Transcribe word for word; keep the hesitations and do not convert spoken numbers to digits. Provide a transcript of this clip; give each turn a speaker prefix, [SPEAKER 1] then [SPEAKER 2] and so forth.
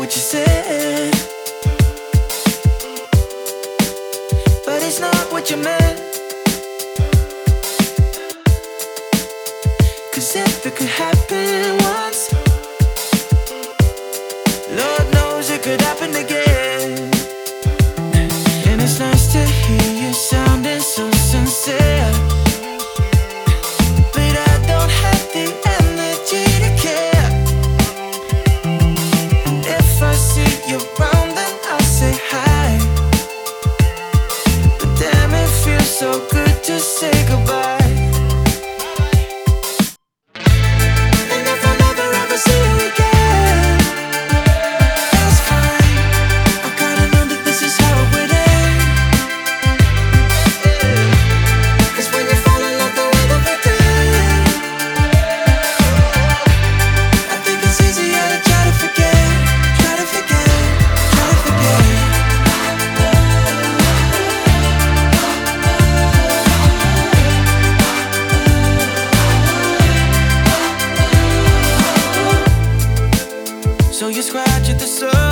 [SPEAKER 1] what you said, but it's not what you meant. Cause if it could happen once, Lord knows it could happen again. And it's nice to hear you sounding so sincere, but I don't have the energy to care. And if I see you around, then I'll say hi, but damn, it feels so good to say goodbye. So you scratch at the surface,